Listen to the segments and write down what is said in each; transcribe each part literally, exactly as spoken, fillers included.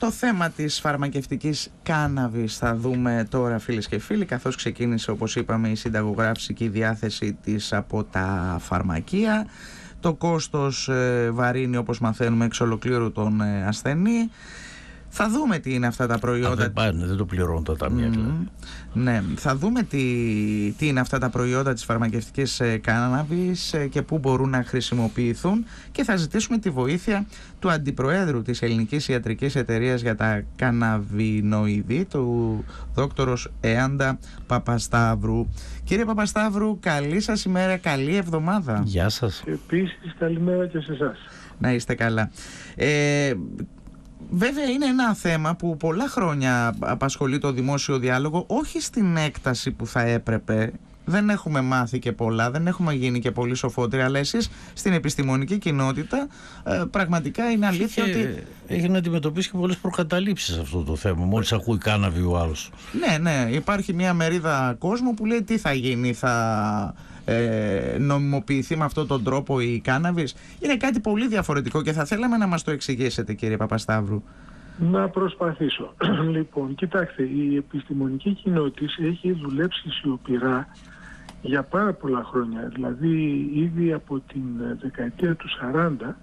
Το θέμα της φαρμακευτικής κάναβης θα δούμε τώρα, φίλες και φίλοι, καθώς ξεκίνησε, όπως είπαμε, η συνταγογράφηση και η διάθεση της από τα φαρμακεία. Το κόστος ε, βαρύνει, όπως μαθαίνουμε, εξ ολοκλήρου τον ε, ασθενή. Θα δούμε τι είναι αυτά τα προϊόντα. Α, δεν, πάνε, δεν το πληρώνουν τα ταμεία. Mm, ναι, θα δούμε τι, τι είναι αυτά τα προϊόντα της φαρμακευτικής ε, κάναβης ε, και πού μπορούν να χρησιμοποιηθούν, και θα ζητήσουμε τη βοήθεια του Αντιπροέδρου της Ελληνικής Ιατρικής Εταιρείας για τα Καναβινοειδή, του δόκτωρος Έαντα Παπασταύρου. Κύριε Παπασταύρου, καλή σας ημέρα, καλή εβδομάδα. Γεια σας. Επίσης, καλημέρα και σε εσάς. Να είστε καλά. Ε, Βέβαια είναι ένα θέμα που πολλά χρόνια απασχολεί το δημόσιο διάλογο, όχι στην έκταση που θα έπρεπε. Δεν έχουμε μάθει και πολλά, δεν έχουμε γίνει και πολύ σοφότεροι, αλλά εσείς στην επιστημονική κοινότητα ε, πραγματικά είναι αλήθεια και ότι... έχει να αντιμετωπίσει και πολλές προκαταλήψεις αυτό το θέμα, μόλις ακούει κάναβη ο άλλος. Ναι, ναι, υπάρχει μια μερίδα κόσμου που λέει τι θα γίνει, θα... Ε, νομιμοποιηθεί με αυτόν τον τρόπο η κάναβης. Είναι κάτι πολύ διαφορετικό και θα θέλαμε να μας το εξηγήσετε, κύριε Παπασταύρου. Να προσπαθήσω. Λοιπόν, κοιτάξτε, η επιστημονική κοινότητα έχει δουλέψει σιωπηρά για πάρα πολλά χρόνια. Δηλαδή, ήδη από την δεκαετία του σαράντα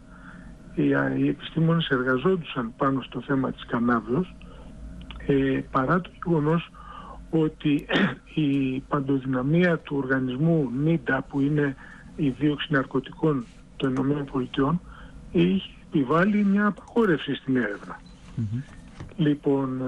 οι επιστήμονες εργαζόντουσαν πάνω στο θέμα της κανάβης, ε, παρά το γεγονός ότι η παντοδυναμία του οργανισμού νίντα, που είναι η δίωξη ναρκωτικών των ΗΠΑ, έχει επιβάλει μια απαγόρευση στην έρευνα. Mm-hmm. Λοιπόν,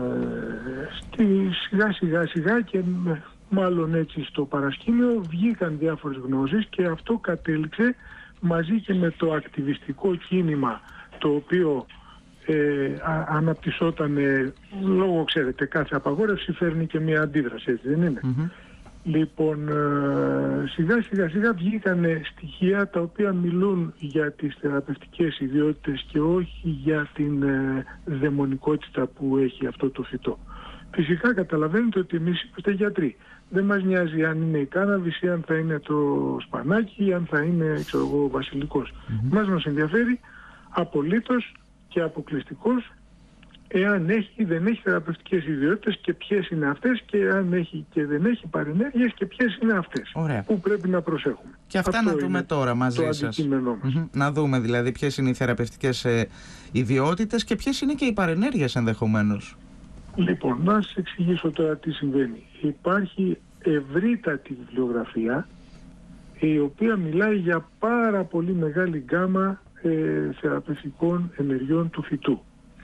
στη, σιγά σιγά σιγά και μάλλον έτσι στο παρασκήνιο βγήκαν διάφορες γνώσεις, και αυτό κατέληξε μαζί και με το ακτιβιστικό κίνημα το οποίο Ε, α, αναπτυσσόταν ε, λόγω, ξέρετε, κάθε απαγόρευση φέρνει και μια αντίδραση, έτσι δεν είναι? Mm-hmm. Λοιπόν, ε, σιγά σιγά σιγά βγήκαν στοιχεία τα οποία μιλούν για τις θεραπευτικές ιδιότητες και όχι για την ε, δαιμονικότητα που έχει αυτό το φυτό. Φυσικά καταλαβαίνετε ότι εμείς είμαστε γιατροί. Δεν μας νοιάζει αν είναι η κάναβης ή αν θα είναι το σπανάκι ή αν θα είναι, ξέρω εγώ, ο βασιλικός. Mm-hmm. Μας μας ενδιαφέρει απολύτως και αποκλειστικός εάν έχει ή δεν έχει θεραπευτικές ιδιότητες και ποιες είναι αυτές, και αν έχει και δεν έχει παρενέργειες και ποιες είναι αυτές. Ωραία. Που πρέπει να προσέχουμε. Και αυτά αυτό να δούμε τώρα μαζί το σας. Mm-hmm. Να δούμε δηλαδή ποιες είναι οι θεραπευτικές ε, ιδιότητες και ποιες είναι και οι παρενέργειες ενδεχομένως. Λοιπόν, να σας εξηγήσω τώρα τι συμβαίνει. Υπάρχει ευρύτατη βιβλιογραφία η οποία μιλάει για πάρα πολύ μεγάλη γκάμα Ε, θεραπευτικών ενεργειών του φυτού.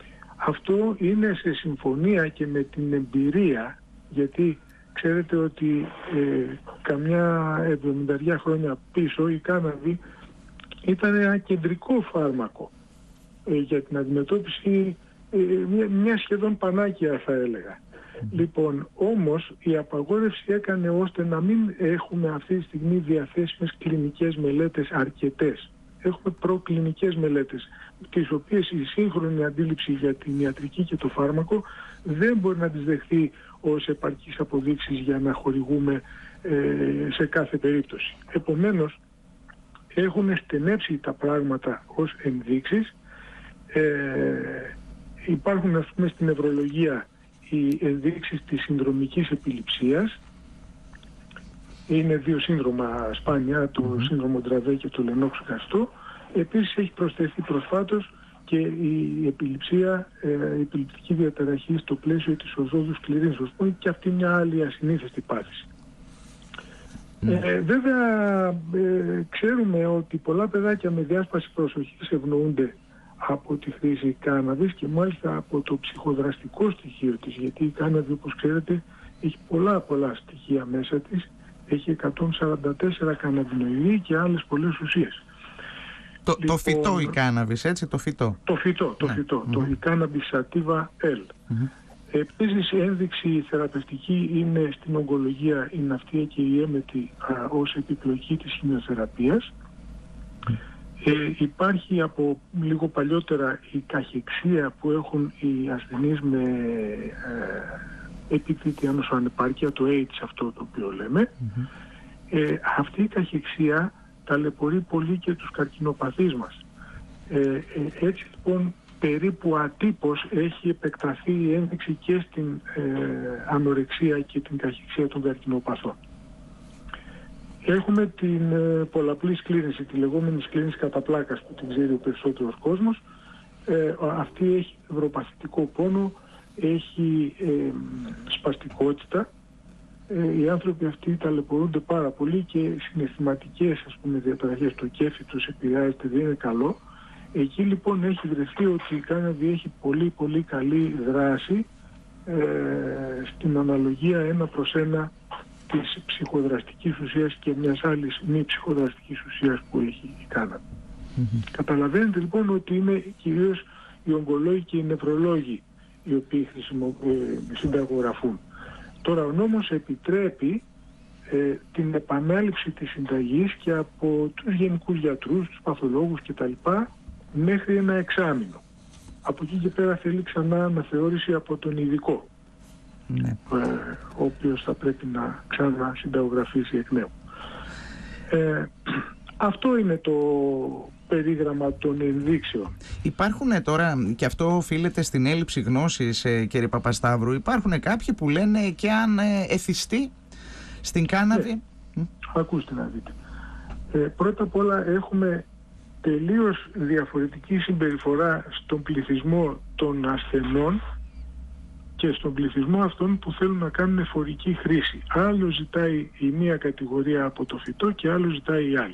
Αυτό είναι σε συμφωνία και με την εμπειρία, γιατί ξέρετε ότι ε, καμιά εβδομήντα χρόνια πίσω η κάναβη ήταν ένα κεντρικό φάρμακο ε, για την αντιμετώπιση ε, μια, μια σχεδόν πανάκια, θα έλεγα. Mm. Λοιπόν, όμως η απαγόρευση έκανε ώστε να μην έχουμε αυτή τη στιγμή διαθέσιμες κλινικές μελέτες αρκετές. Έχουμε προκλινικές μελέτες, τις οποίες η σύγχρονη αντίληψη για την ιατρική και το φάρμακο δεν μπορεί να τις δεχθεί ως επαρκείς αποδείξεις για να χορηγούμε ε, σε κάθε περίπτωση. Επομένως, έχουν στενέψει τα πράγματα ως ενδείξεις. Ε, υπάρχουν, ας πούμε, στην νευρολογία οι ενδείξεις της συνδρομικής επιληψίας. Είναι δύο σύνδρομα σπάνια, το mm-hmm. σύνδρομο Ντραβέ και το Λενόξ Γαστό. Επίσης έχει προσθεθεί προσφάτως και η επιληψία, ε, η επιληπτική διαταραχή στο πλαίσιο της οδόδου σκληρίνσεως, που είναι και αυτή μια άλλη ασυνήθιστη πάθηση. Mm. Ε, βέβαια, ε, ξέρουμε ότι πολλά παιδάκια με διάσπαση προσοχής ευνοούνται από τη χρήση κάναβης, και μάλιστα από το ψυχοδραστικό στοιχείο της, γιατί η κάναβη, όπως ξέρετε, έχει πολλά πολλά στοιχεία μέσα της. Έχει εκατόν σαράντα τέσσερα καναβινοειδή και άλλες πολλές ουσίες. Το, λοιπόν, το φυτό η κάναβης, έτσι, το φυτό. Το φυτό, το ναι. φυτό, mm-hmm. το η κάναβης sativa L. Mm-hmm. Επίσης, ένδειξη θεραπευτική είναι στην ογκολογία η ναυτία και η έμετη α, ως επιπλοκή της χημειοθεραπείας. Mm. Ε, υπάρχει από λίγο παλιότερα η καχεξία που έχουν οι ασθενείς με ε, επίκτητη άνοσο-ανεπάρκεια, το AIDS αυτό το οποίο λέμε. Mm-hmm. Ε, αυτή η καχεξία ταλαιπωρεί πολύ και τους καρκινοπαθείς μας. Ε, ε, έτσι λοιπόν περίπου ατύπως έχει επεκταθεί η ένδειξη και στην ε, ανορεξία και την καχυξία των καρκινοπαθών. Έχουμε την ε, πολλαπλή σκλήρυνση, τη λεγόμενη σκλήρυνση κατά πλάκας που την ξέρει ο περισσότερος κόσμος. Ε, αυτή έχει ευρωπαθητικό πόνο, έχει ε, σπαστικότητα. Ε, οι άνθρωποι αυτοί ταλαιπωρούνται πάρα πολύ και συναισθηματικές, ας πούμε, διαταραχές, το κέφι τους επηρεάζεται, δεν είναι καλό. Εκεί λοιπόν έχει βρεθεί ότι η κάναβη έχει πολύ πολύ καλή δράση ε, στην αναλογία ένα προς ένα της ψυχοδραστικής ουσίας και μιας άλλης μη ψυχοδραστικής ουσίας που έχει η κάναβη. Mm-hmm. Καταλαβαίνετε λοιπόν ότι είναι κυρίως οι ογκολόγοι και οι νευρολόγοι οι οποίοι συνταγογραφούν. Τώρα ο νόμος επιτρέπει ε, την επανάληψη της συνταγής και από τους γενικούς γιατρούς, τους παθολόγους κτλ. Μέχρι ένα εξάμηνο. Από εκεί και πέρα θέλει ξανά αναθεώρηση από τον ειδικό, ναι. ε, ο οποίος θα πρέπει να ξανασυνταγογραφήσει εκ νέου. Ε, αυτό είναι το περίγραμμα των ενδείξεων. Υπάρχουν τώρα, και αυτό οφείλεται στην έλλειψη γνώσης, ε, κύριε Παπασταύρου, υπάρχουν κάποιοι που λένε και αν ε, εθιστεί στην κάναβη. Ναι. Ακούστε να δείτε. Ε, πρώτα απ' όλα έχουμε τελείως διαφορετική συμπεριφορά στον πληθυσμό των ασθενών και στον πληθυσμό αυτών που θέλουν να κάνουν εφορική χρήση. Άλλο ζητάει η μία κατηγορία από το φυτό και άλλο ζητάει η άλλη.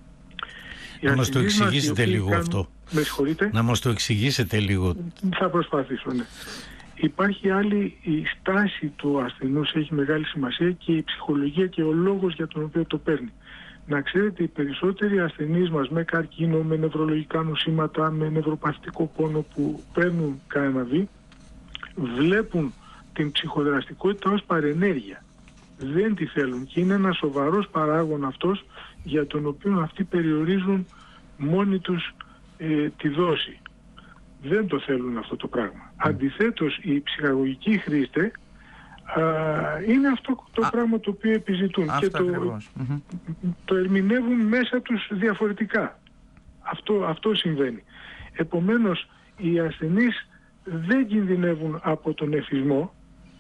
Να μας το εξηγήσετε λίγο κάνουν... αυτό. Με συγχωρείτε. Να μας το εξηγήσετε λίγο. Θα προσπαθήσω, ναι. Υπάρχει άλλη, η στάση του ασθενούς έχει μεγάλη σημασία και η ψυχολογία και ο λόγος για τον οποίο το παίρνει. Να ξέρετε, οι περισσότεροι ασθενείς μας με καρκίνο, με νευρολογικά νοσήματα, με νευροπαθητικό πόνο που παίρνουν κάναβη, βλέπουν την ψυχοδραστικότητα ως παρενέργεια. Δεν τη θέλουν και είναι ένας σοβαρός παράγων αυτός για τον οποίο αυτοί περιορίζουν μόνοι τους ε, τη δόση. Δεν το θέλουν αυτό το πράγμα. Αντιθέτως, οι ψυχαγωγικοί χρήστες α, είναι αυτό το α, πράγμα το οποίο επιζητούν και το, το ερμηνεύουν μέσα τους διαφορετικά. Αυτό, αυτό συμβαίνει. Επομένως, οι ασθενείς δεν κινδυνεύουν από τον εθισμό.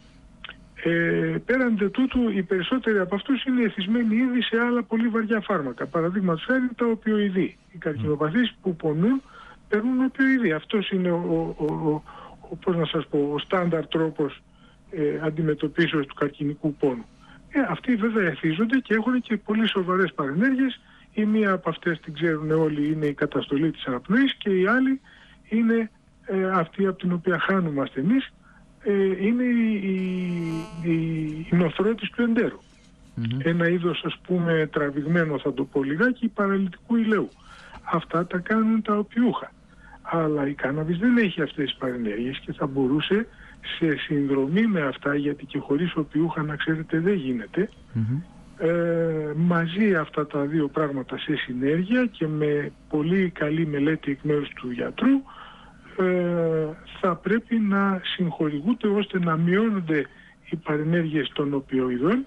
Ε, πέραν de τούτου, οι περισσότεροι από αυτούς είναι εθισμένοι ήδη σε άλλα πολύ βαριά φάρμακα. Παραδείγματος χάρη τα οπιοειδή. Οι καρκινοπαθείς που πονούν παίρνουν οπιοειδή. Αυτός είναι ο, ο, ο, ο, πώς να σας πω, ο στάνταρ τρόπος ε, αντιμετωπίσεως του καρκινικού πόνου. Ε, αυτοί βέβαια εθίζονται και έχουν και πολύ σοβαρές παρενέργειες. Η μία από αυτές, την ξέρουν όλοι, είναι η καταστολή της αναπνοής και η άλλη είναι ε, αυτή από την οποία χάνουμε ασθενείς. Ε, είναι η, η, η, η νοθρότης του εντέρου. Mm-hmm. Ένα είδος, ας πούμε, τραβηγμένο, θα το πω λιγάκι, παραλυτικού ηλαίου. Αυτά τα κάνουν τα οπιούχα. Αλλά η κάναβης δεν έχει αυτές τις παρενέργειες και θα μπορούσε σε συνδρομή με αυτά, γιατί και χωρίς οπιούχα, να ξέρετε, δεν γίνεται, mm-hmm. ε, μαζί αυτά τα δύο πράγματα σε συνέργεια και με πολύ καλή μελέτη εκ μέρους του γιατρού, Ε, θα πρέπει να συγχορηγούνται ώστε να μειώνονται οι παρενέργειες των οπιοειδών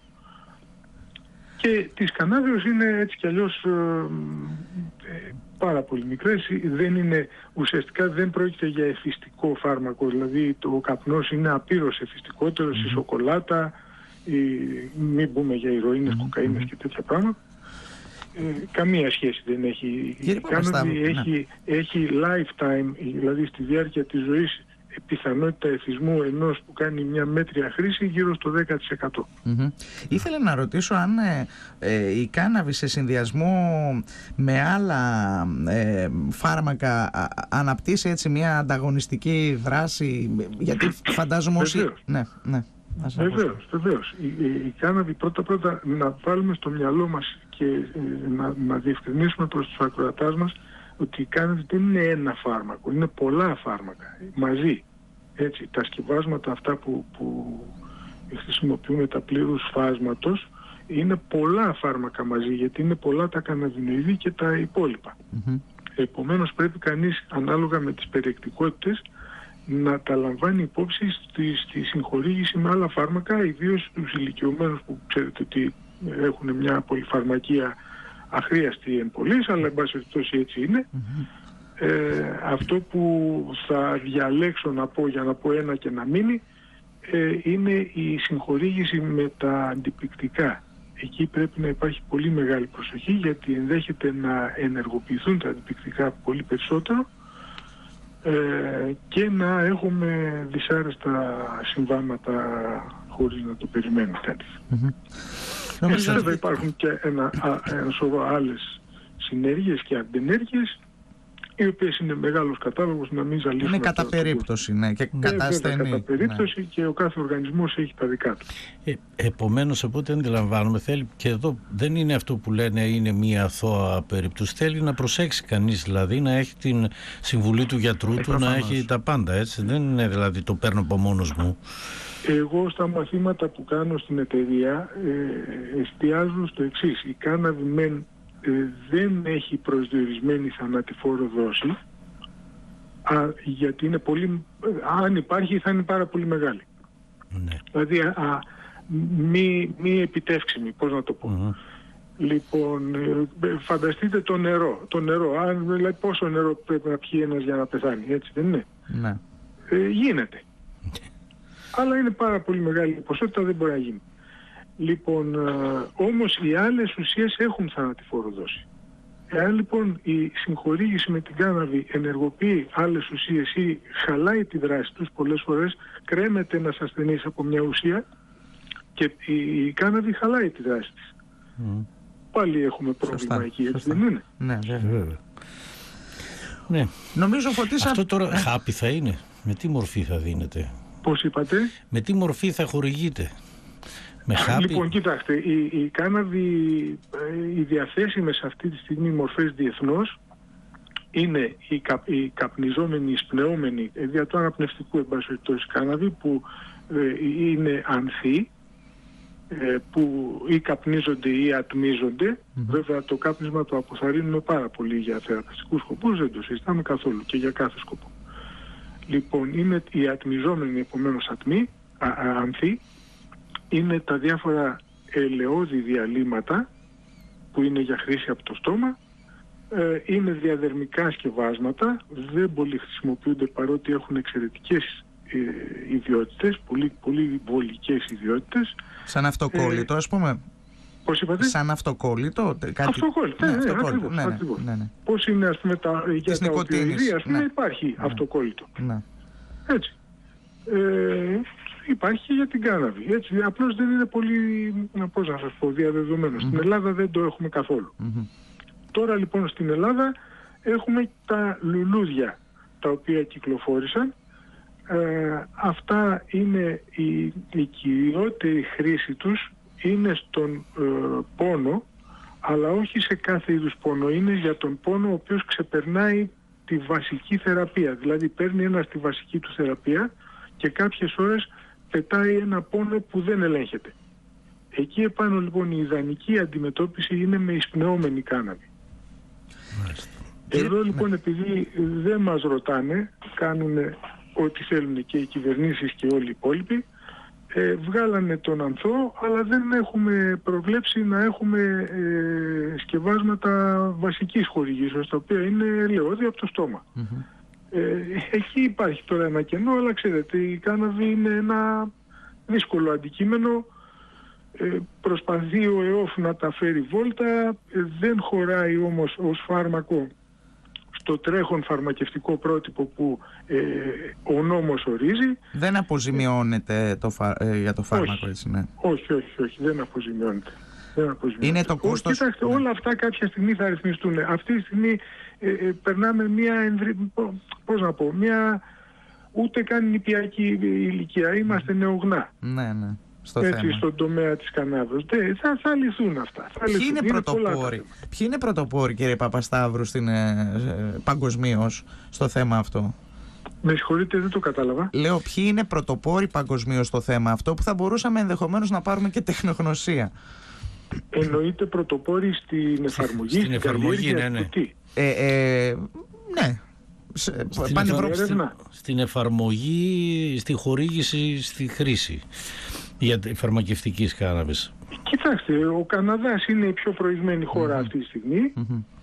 και της κανάβεως είναι έτσι κι αλλιώς ε, ε, πάρα πολύ μικρές. Δεν είναι, ουσιαστικά δεν πρόκειται για εφιστικό φάρμακο, δηλαδή το καπνός είναι απείρως εφιστικότερος, mm-hmm. η σοκολάτα, η, μην πούμε για ηρωίνες, mm-hmm. κοκαίνες και τέτοια πράγματα. Ε, καμία σχέση δεν έχει. Η κάναβη έχει, ναι. έχει lifetime, δηλαδή στη διάρκεια της ζωής, πιθανότητα εθισμού ενός που κάνει μια μέτρια χρήση γύρω στο δέκα τοις εκατό. Mm-hmm. Ήθελα να ρωτήσω αν ε, ε, η κάναβη σε συνδυασμό με άλλα ε, φάρμακα α, αναπτύσσει έτσι μια ανταγωνιστική δράση, γιατί φαντάζομαι όσοι... Ναι, ναι. Βεβαίως, βεβαίως. Η, η, η κάναβη πρώτα πρώτα να βάλουμε στο μυαλό μας και ε, να, να διευκρινίσουμε προς τους ακροατάς μας ότι η κάναβη δεν είναι ένα φάρμακο, είναι πολλά φάρμακα μαζί. Έτσι, τα σκευάσματα αυτά που, που χρησιμοποιούμε τα πλήρους φάσματος είναι πολλά φάρμακα μαζί, γιατί είναι πολλά τα καναβινοειδή και τα υπόλοιπα. Mm-hmm. Επομένως πρέπει κανείς ανάλογα με τις περιεκτικότητες να τα λαμβάνει υπόψη στη, στη συγχορήγηση με άλλα φάρμακα, ιδίως στους ηλικιωμένους που ξέρετε ότι έχουν μια πολυφαρμακία αχρίαστη εν πολλής, αλλά εν πάση περιπτώσει έτσι είναι. Mm-hmm. Ε, αυτό που θα διαλέξω να πω για να πω ένα και να μείνει ε, είναι η συγχορήγηση με τα αντιπληκτικά. Εκεί πρέπει να υπάρχει πολύ μεγάλη προσοχή, γιατί ενδέχεται να ενεργοποιηθούν τα αντιπληκτικά πολύ περισσότερο ε, και να έχουμε δυσάρεστα συμβάματα χωρίς να το περιμένουμε κάτι. Mm-hmm. Βέβαια υπάρχουν και ένα, ένα σωρό άλλες συνέργειες και αντενέργειες, οι οποίες είναι μεγάλος κατάλογος, να μην ζαλίσουμε. Είναι κατά περίπτωση, ναι, και ναι, κατά ασθενή. Κατά περίπτωση, ναι. Και ο κάθε οργανισμός έχει τα δικά του. Ε, επομένως, από ό,τι αντιλαμβάνομαι, θέλει, και εδώ δεν είναι αυτό που λένε είναι μία αθώα περίπτωση. Θέλει να προσέξει κανείς, δηλαδή, να έχει την συμβουλή του γιατρού ε, του, προφανώς. Να έχει τα πάντα, έτσι. Δεν είναι δηλαδή το παίρνω από μόνος μου. Εγώ στα μαθήματα που κάνω στην εταιρεία ε, εστιάζω στο εξής. Η κάναβη μεν Ε, δεν έχει προσδιορισμένη θανατηφόρο δόση, α, γιατί είναι πολύ, αν υπάρχει θα είναι πάρα πολύ μεγάλη. Ναι. Δηλαδή α, α, μη, μη επιτεύξιμη, πώς να το πω. Mm-hmm. Λοιπόν, ε, φανταστείτε το νερό. Το νερό, αν, δηλαδή πόσο νερό πρέπει να πιει ένας για να πεθάνει, έτσι δεν είναι. Ναι. Ε, γίνεται. Αλλά είναι πάρα πολύ μεγάλη ποσότητα, δεν μπορεί να γίνει. Λοιπόν, όμως οι άλλες ουσίες έχουν θανατηφόρο δόση. Εάν λοιπόν η συγχορήγηση με την κάναβη ενεργοποιεί άλλες ουσίες ή χαλάει τη δράση τους, πολλές φορές κρέμεται ένας ασθενής από μια ουσία και η κάναβη χαλάει τη δράση της. Mm. Πάλι έχουμε πρόβλημα. Σωστά, εκεί, έτσι σωστά. Δεν είναι. Ναι, βέβαια. Ναι. Νομίζω Φωτίσα... Αυτό τώρα χάπι θα είναι. Με τι μορφή θα δίνεται? Πώς είπατε? Με τι μορφή θα χορηγείται? Με χάπι. Λοιπόν, κοιτάξτε, η, η κάναβη, οι διαθέσιμες αυτή τη στιγμή μορφές διεθνώς είναι η, κα, η καπνιζόμενη, η σπνεόμενη δια του αναπνευστικού εμπασχετός κάναβη, που ε, είναι ανθή, ε, που ή καπνίζονται ή ατμίζονται. Mm-hmm. Βέβαια το κάπνισμα το αποθαρρύνουμε πάρα πολύ για θεραπευτικούς σκοπούς, δεν το συζητάμε καθόλου και για κάθε σκοπό. Λοιπόν, είναι η ατμιζόμενη επομένως ατμή, α, α, ανθή. Είναι τα διάφορα ελαιώδη διαλύματα που είναι για χρήση από το στόμα, ε, είναι διαδερμικά σκευάσματα, δεν πολύ χρησιμοποιούνται παρότι έχουν εξαιρετικές ε, ιδιότητες, πολύ, πολύ βολικές ιδιότητες. Σαν αυτοκόλλητο, ε, ας πούμε. Πώς είπατε? Σαν αυτοκόλλητο. Κάτι... Αυτοκόλλητο, ναι, ναι, αυτοκόλλητο. Ακριβώς, ναι, ναι, ακριβώς. ναι, ναι. Πώς είναι, ας πούμε, τα, για τα οπιοειδή, ας πούμε, ναι. Υπάρχει ναι. αυτοκόλλητο. Ναι. Έτσι. Ε, υπάρχει για την κάναβη. Έτσι. Απλώς δεν είναι πολύ, πώς να σας πω, διαδεδομένο. Mm-hmm. Στην Ελλάδα δεν το έχουμε καθόλου. Mm-hmm. Τώρα λοιπόν στην Ελλάδα έχουμε τα λουλούδια τα οποία κυκλοφόρησαν. Ε, αυτά είναι η, η κυριότερη χρήση τους είναι στον ε, πόνο, αλλά όχι σε κάθε είδους πόνο. Είναι για τον πόνο ο οποίος ξεπερνάει τη βασική θεραπεία. Δηλαδή παίρνει ένας τη βασική του θεραπεία και κάποιες ώρες πετάει ένα πόνο που δεν ελέγχεται. Εκεί επάνω λοιπόν η ιδανική αντιμετώπιση είναι με εισπνεώμενη κάναβη. Εδώ λοιπόν επειδή δεν μας ρωτάνε, κάνουν ό,τι θέλουν και οι κυβερνήσεις και όλοι οι υπόλοιποι, ε, βγάλανε τον ανθό, αλλά δεν έχουμε προβλέψει να έχουμε ε, σκευάσματα βασικής χορηγήσεως, τα οποία είναι ελαιώδη από το στόμα. Mm-hmm. Ε, εκεί υπάρχει τώρα ένα κενό, αλλά ξέρετε, η κάναβη είναι ένα δύσκολο αντικείμενο. Ε, προσπαθεί ο ΕΟΦ να τα φέρει βόλτα, ε, δεν χωράει όμως ως φάρμακο στο τρέχον φαρμακευτικό πρότυπο που ε, ο νόμος ορίζει. Δεν αποζημιώνεται το φα... ε, για το φάρμακο, όχι, έτσι, ναι. Όχι, όχι, όχι, δεν αποζημιώνεται. Δεν αποζημιώνεται. Είναι το κόστος... Όχι, κοιτάξτε, ναι. όλα αυτά κάποια στιγμή θα ρυθμιστούν. Αυτή τη στιγμή ε, ε, περνάμε μια, ενδρυ... πώς να πω, μια ούτε καν νηπιακή ηλικία. Είμαστε mm. νεογνά. Ναι, ναι. Στο έτσι, θέμα. Στον τομέα της κανάβης. Θα, θα λυθούν αυτά. Θα Ποιοι, λυθούν. είναι πρωτοπόροι, ποιοι είναι πρωτοπόροι, κύριε Παπασταύρου, στην, ε, παγκοσμίως στο θέμα αυτό? Με συγχωρείτε, δεν το κατάλαβα. Λέω, ποιοι είναι πρωτοπόροι παγκοσμίως στο θέμα αυτό, που θα μπορούσαμε ενδεχομένως να πάρουμε και τεχνογνωσία? Εννοείται πρωτοπόροι στην εφαρμογή, στην εφαρμογή, ναι, ναι. Ε, ε, ναι. Στην, εφα... στην εφαρμογή, στη χορήγηση, στη χρήση για τη φαρμακευτικής κάναβης. Κοιτάξτε, ο Καναδάς είναι η πιο προηγμένη χώρα mm-hmm. αυτή τη στιγμή. Mm-hmm.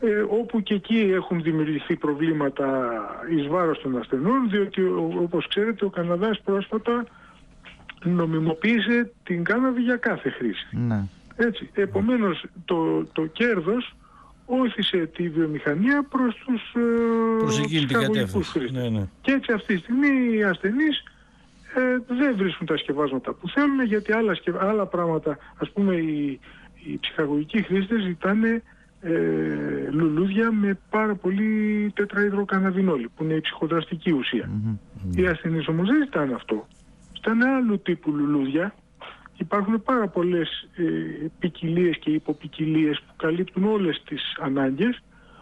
ε, όπου και εκεί έχουν δημιουργηθεί προβλήματα εις βάρος των ασθενών, διότι όπως ξέρετε ο Καναδάς πρόσφατα νομιμοποίησε την κάναβη για κάθε χρήση. Ναι. Έτσι, επομένως το, το κέρδος όθησε τη βιομηχανία προς τους ψυχαγωγικούς χρήστες. Ναι, ναι. Και έτσι αυτή τη στιγμή οι ασθενείς ε, δεν βρίσκουν τα σκευάσματα που θέλουν, γιατί άλλα, σκευ... άλλα πράγματα, ας πούμε οι, οι ψυχαγωγικοί χρήστες ζητάνε ε, λουλούδια με πάρα πολύ τετραϊδροκαναβινόλη, που είναι η ψυχοδραστική ουσία. Mm-hmm. Οι ασθενείς όμως δεν ζητάνε αυτό. Ζητάνε άλλου τύπου λουλούδια. Υπάρχουν πάρα πολλές ε, ποικιλίες και υποποικιλίες που καλύπτουν όλες τις ανάγκες,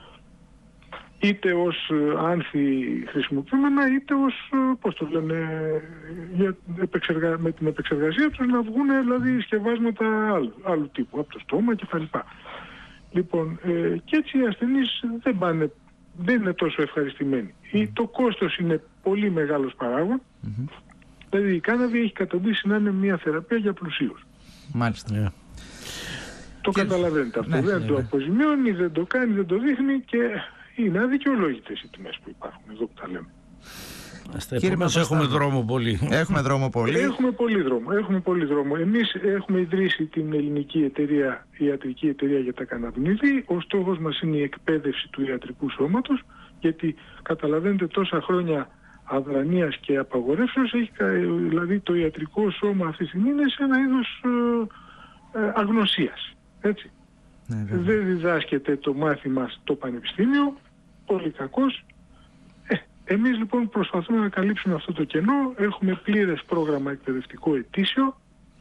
είτε ως ε, άνθη χρησιμοποιούμενα, είτε ως, ε, πώς το λένε, για επεξεργα... με την επεξεργασία τους να βγουν δηλαδή σκευάσματα άλλου, άλλου τύπου, από το στόμα κτλ. Λοιπόν, ε, και έτσι οι ασθενείς δεν, πάνε, δεν είναι τόσο ευχαριστημένοι. Mm. Το κόστος είναι πολύ μεγάλος παράγον. Mm-hmm. Δηλαδή η κάναβη έχει καταντήσει να είναι μια θεραπεία για πλουσίους. Μάλιστα. Yeah. Το και... καταλαβαίνετε αυτό. Ναι, δεν ναι, το ναι. αποζημιώνει, δεν το κάνει, δεν το δείχνει και είναι αδικαιολόγητες οι τιμές που υπάρχουν. Εδώ που τα λέμε. Κύριε μας, έχουμε δρόμο πολύ. Έχουμε δρόμο πολύ. Έχουμε πολύ δρόμο. Έχουμε πολύ δρόμο. Εμείς έχουμε ιδρύσει την ελληνική εταιρεία, η ιατρική εταιρεία για τα καναβινίδη. Ο στόχος μας είναι η εκπαίδευση του ιατρικού σώματος, γιατί καταλαβαίνετε τόσα χρόνια αδρανείας και απαγορεύσεως, έχει, δηλαδή το ιατρικό σώμα αυτή τη στιγμή είναι σε ένα είδος ε, ε, αγνωσίας. Έτσι. Ναι, δεν διδάσκεται το μάθημα στο πανεπιστήμιο, πολύ κακός. Ε, εμείς λοιπόν προσπαθούμε να καλύψουμε αυτό το κενό, έχουμε πλήρες πρόγραμμα εκπαιδευτικό ετήσιο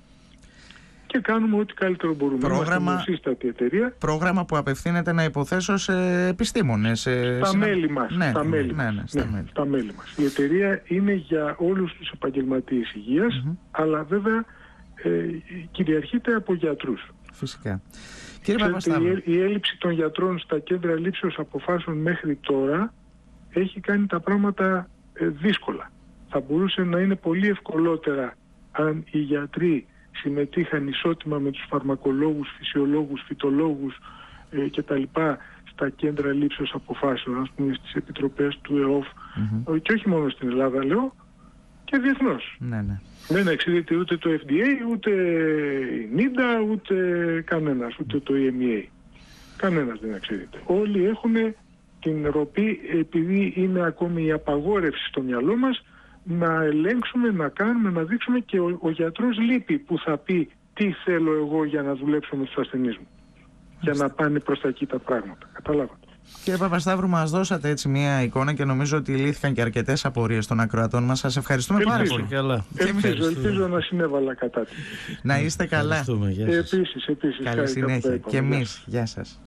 και κάνουμε ό,τι καλύτερο μπορούμε. Πρόγραμμα, εταιρεία. πρόγραμμα που απευθύνεται, να υποθέσω, σε επιστήμονες. Σε... Στα μέλη μας. Ναι, στα μέλη, ναι, ναι, στα ναι, μέλη. στα μέλη μας. Η εταιρεία είναι για όλους τους επαγγελματίες υγείας, mm-hmm. αλλά βέβαια ε, κυριαρχείται από γιατρούς. Φυσικά. Κύριε Ξέρετε, η, η έλλειψη των γιατρών στα κέντρα λήψεως αποφάσεων μέχρι τώρα έχει κάνει τα πράγματα ε, δύσκολα. Θα μπορούσε να είναι πολύ ευκολότερα αν οι γιατροί συμμετείχαν ισότιμα με τους φαρμακολόγους, φυσιολόγους, φυτολόγους ε, κτλ. Στα κέντρα λήψεως αποφάσεων, ας πούμε στις επιτροπές του ΕΟΦ, mm-hmm. και όχι μόνο στην Ελλάδα λέω, και διεθνώς. Ναι, ναι. Δεν εξαιρείται ούτε το εφ ντι έι, ούτε η νίντα, ούτε κανένας, ούτε το ι εμ ι έι. Κανένας δεν εξαιρείται. Όλοι έχουν την ροπή, επειδή είναι ακόμη η απαγόρευση στο μυαλό μας, να ελέγξουμε, να κάνουμε, να δείξουμε, και ο, ο γιατρός λείπει που θα πει τι θέλω εγώ για να δουλέψω με τους ασθενείς μου. Για να πάνε προς τα εκεί τα πράγματα. Καταλάβατε. Κύριε Παπασταύρου, μας δώσατε έτσι μια εικόνα και νομίζω ότι λύθηκαν και αρκετές απορίες των ακροατών μας. Σας ευχαριστούμε ελπίζω, πάρα πολύ. Καλά. Ελπίζω, ελπίζω να συνέβαλα κατά τη. Να είστε καλά. Επίσης, επίσης. Καλή συνέχεια. Και εμείς. Γεια σας.